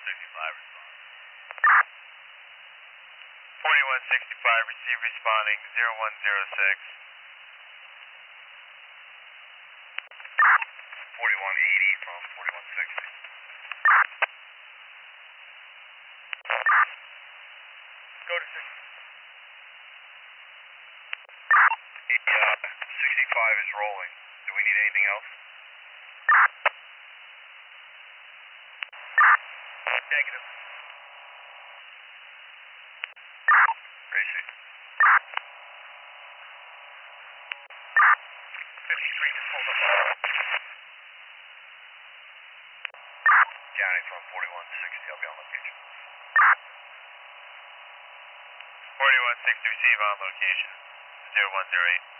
4165, receive responding 0106. 4180 from 4160. Go to 60. 65 is rolling. Do we need anything else? Negative. Tracy. 53 just pulled up. County from 4160, I'll be on location. 4160, receive on location. 0108.